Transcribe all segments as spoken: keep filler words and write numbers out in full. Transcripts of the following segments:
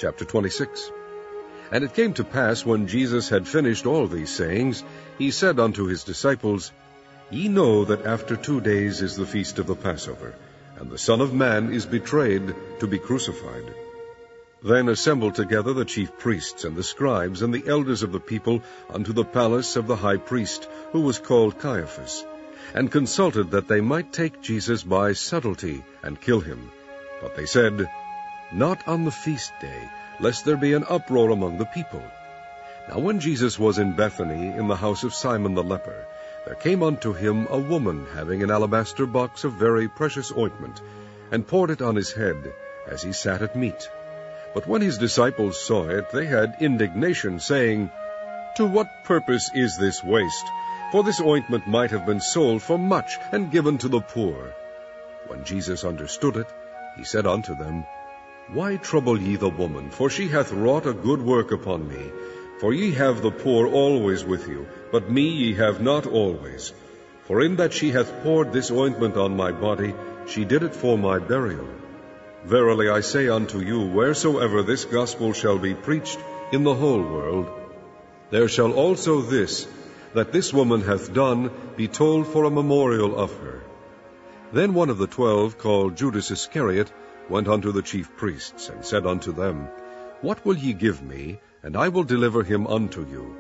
Chapter twenty-six. And it came to pass, when Jesus had finished all these sayings, he said unto his disciples, Ye know that after two days is the feast of the Passover, and the Son of Man is betrayed to be crucified. Then assembled together the chief priests and the scribes and the elders of the people unto the palace of the high priest, who was called Caiaphas, and consulted that they might take Jesus by subtlety and kill him. But they said, Not on the feast day, lest there be an uproar among the people. Now when Jesus was in Bethany, in the house of Simon the leper, there came unto him a woman having an alabaster box of very precious ointment, and poured it on his head, as he sat at meat. But when his disciples saw it, they had indignation, saying, To what purpose is this waste? For this ointment might have been sold for much, and given to the poor. When Jesus understood it, he said unto them, Why trouble ye the woman? For she hath wrought a good work upon me. For ye have the poor always with you, but me ye have not always. For in that she hath poured this ointment on my body, she did it for my burial. Verily I say unto you, wheresoever this gospel shall be preached in the whole world, there shall also this, that this woman hath done, be told for a memorial of her. Then one of the twelve, called Judas Iscariot, went unto the chief priests, and said unto them, What will ye give me, and I will deliver him unto you?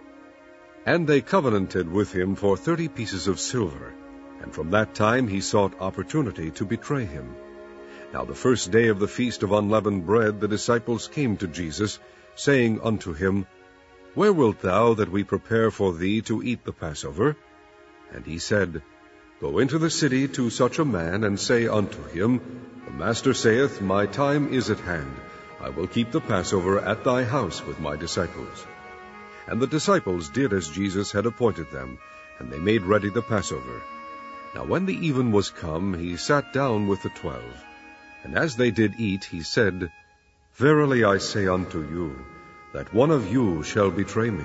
And they covenanted with him for thirty pieces of silver, and from that time he sought opportunity to betray him. Now the first day of the feast of unleavened bread the disciples came to Jesus, saying unto him, Where wilt thou that we prepare for thee to eat the Passover? And he said, Go into the city to such a man, and say unto him, The Master saith, My time is at hand. I will keep the Passover at thy house with my disciples. And the disciples did as Jesus had appointed them, and they made ready the Passover. Now when the even was come, he sat down with the twelve. And as they did eat, he said, Verily I say unto you, that one of you shall betray me.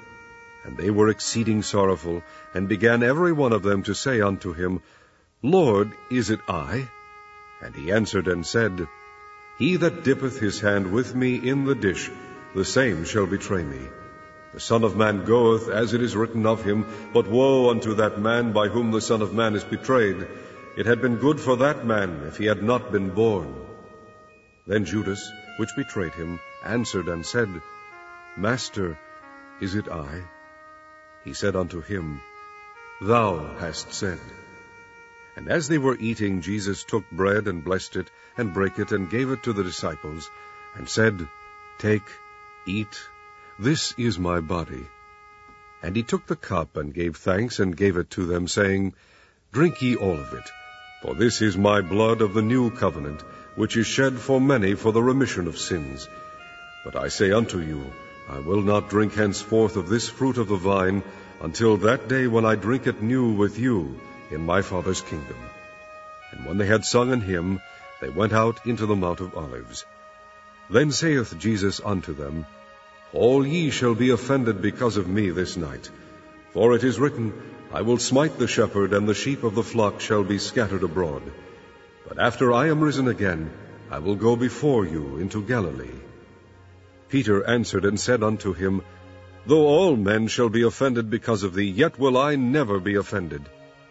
And they were exceeding sorrowful, and began every one of them to say unto him, Lord, is it I? And he answered and said, He that dippeth his hand with me in the dish, the same shall betray me. The Son of Man goeth, as it is written of him, but woe unto that man by whom the Son of Man is betrayed. It had been good for that man if he had not been born. Then Judas, which betrayed him, answered and said, Master, is it I? He said unto him, Thou hast said. And as they were eating, Jesus took bread, and blessed it, and brake it, and gave it to the disciples, and said, Take, eat, this is my body. And he took the cup, and gave thanks, and gave it to them, saying, Drink ye all of it, for this is my blood of the new covenant, which is shed for many for the remission of sins. But I say unto you, I will not drink henceforth of this fruit of the vine, until that day when I drink it new with you in my Father's kingdom. And when they had sung an hymn, they went out into the Mount of Olives. Then saith Jesus unto them, All ye shall be offended because of me this night. For it is written, I will smite the shepherd, and the sheep of the flock shall be scattered abroad. But after I am risen again, I will go before you into Galilee. Peter answered and said unto him, Though all men shall be offended because of thee, yet will I never be offended.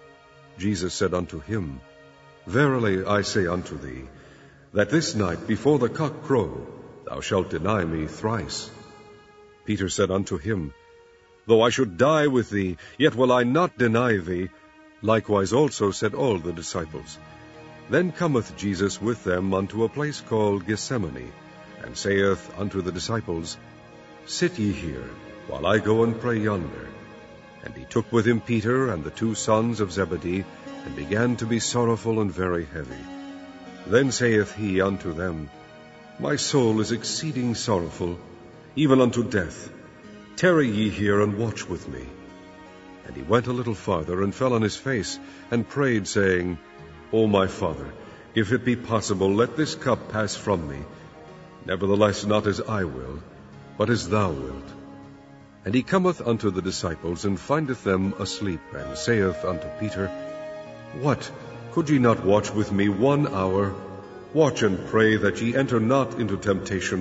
Jesus said unto him, Verily I say unto thee, that this night before the cock crow, thou shalt deny me thrice. Peter said unto him, Though I should die with thee, yet will I not deny thee. Likewise also said all the disciples. Then cometh Jesus with them unto a place called Gethsemane, and saith unto the disciples, Sit ye here, while I go and pray yonder. And he took with him Peter and the two sons of Zebedee, and began to be sorrowful and very heavy. Then saith he unto them, My soul is exceeding sorrowful, even unto death. Tarry ye here, and watch with me. And he went a little farther, and fell on his face, and prayed, saying, O my Father, if it be possible, let this cup pass from me. Nevertheless, not as I will, but as thou wilt. And he cometh unto the disciples, and findeth them asleep, and saith unto Peter, What, could ye not watch with me one hour? Watch and pray that ye enter not into temptation.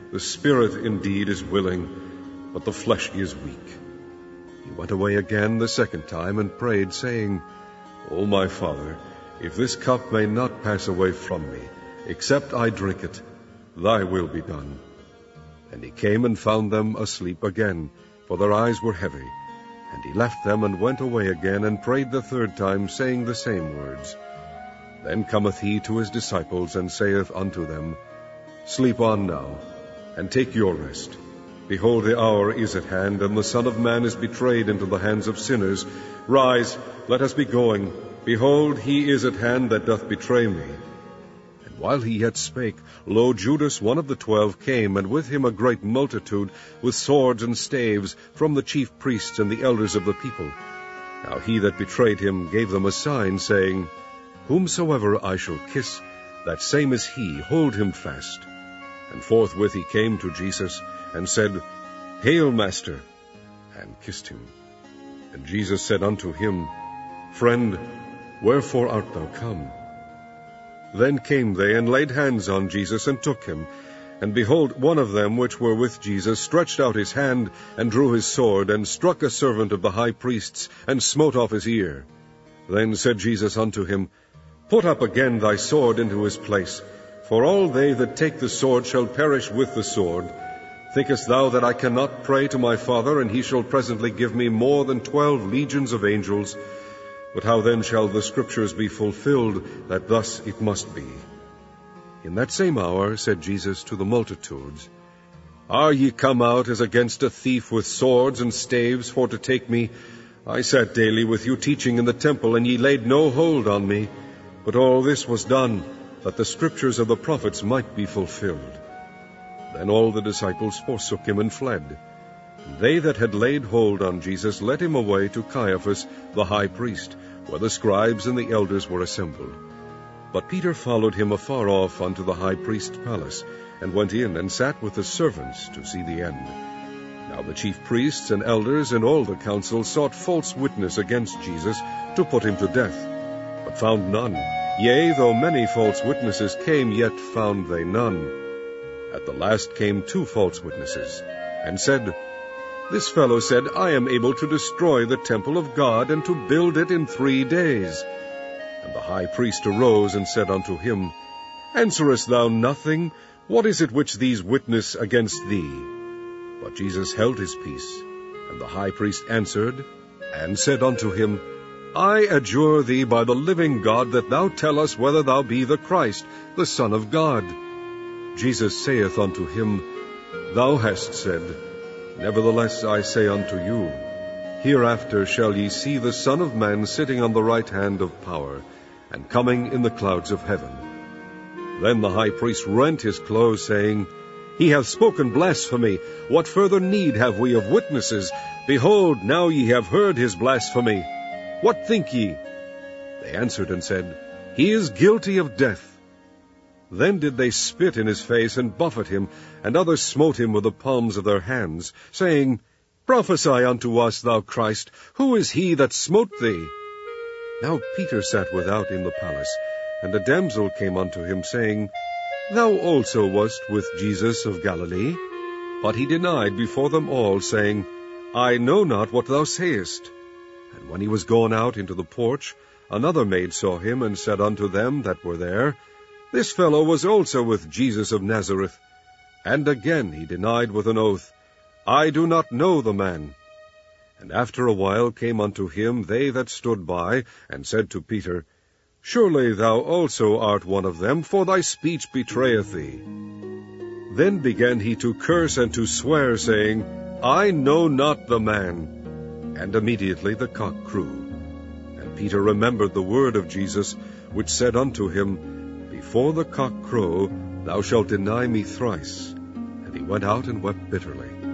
The spirit indeed is willing, but the flesh is weak." He went away again the second time, and prayed, saying, "O my Father, if this cup may not pass away from me, except I drink it, thy will be done." And he came and found them asleep again, for their eyes were heavy. And he left them, and went away again, and prayed the third time, saying the same words. Then cometh he to his disciples, and saith unto them, "Sleep on now, and take your rest. Behold, the hour is at hand, and the Son of Man is betrayed into the hands of sinners. Rise, let us be going. Behold, he is at hand that doth betray me." And while he yet spake, lo, Judas, one of the twelve, came, and with him a great multitude, with swords and staves, from the chief priests and the elders of the people. Now he that betrayed him gave them a sign, saying, "Whomsoever I shall kiss, that same is he, hold him fast." And forthwith he came to Jesus, and said, "Hail, Master," and kissed him. And Jesus said unto him, "Friend, wherefore art thou come?" Then came they, and laid hands on Jesus, and took him. And behold, one of them which were with Jesus stretched out his hand, and drew his sword, and struck a servant of the high priest's, and smote off his ear. Then said Jesus unto him, "Put up again thy sword into his place, for all they that take the sword shall perish with the sword. Thinkest thou that I cannot pray to my Father, and he shall presently give me more than twelve legions of angels? But how then shall the Scriptures be fulfilled, that thus it must be?" In that same hour said Jesus to the multitudes, "Are ye come out as against a thief with swords and staves for to take me? I sat daily with you teaching in the temple, and ye laid no hold on me. But all this was done, that the Scriptures of the prophets might be fulfilled." Then all the disciples forsook him and fled. And they that had laid hold on Jesus led him away to Caiaphas the high priest, where the scribes and the elders were assembled. But Peter followed him afar off unto the high priest's palace, and went in, and sat with the servants to see the end. Now the chief priests and elders and all the council sought false witness against Jesus, to put him to death, but found none. Yea, though many false witnesses came, yet found they none. At the last came two false witnesses, and said, "This fellow said, I am able to destroy the temple of God, and to build it in three days. And the high priest arose, and said unto him, Answerest thou nothing? What is it which these witness against thee? But Jesus held his peace. And the high priest answered, and said unto him, I adjure thee by the living God, that thou tell us whether thou be the Christ, the Son of God. Jesus saith unto him, Thou hast said. Nevertheless I say unto you, Hereafter shall ye see the Son of Man sitting on the right hand of power, and coming in the clouds of heaven. Then the high priest rent his clothes, saying, He hath spoken blasphemy. What further need have we of witnesses? Behold, now ye have heard his blasphemy. What think ye? They answered and said, He is guilty of death. Then did they spit in his face, and buffet him, and others smote him with the palms of their hands, saying, Prophesy unto us, thou Christ, who is he that smote thee? Now Peter sat without in the palace, and a damsel came unto him, saying, Thou also wast with Jesus of Galilee. But he denied before them all, saying, I know not what thou sayest. And when he was gone out into the porch, another maid saw him, and said unto them that were there, This fellow was also with Jesus of Nazareth. And again he denied with an oath, I do not know the man. And after a while came unto him they that stood by, and said to Peter, Surely thou also art one of them, for thy speech betrayeth thee. Then began he to curse and to swear, saying, I know not the man. And immediately the cock crew. And Peter remembered the word of Jesus, which said unto him, Before the cock crow, thou shalt deny me thrice. And he went out and wept bitterly.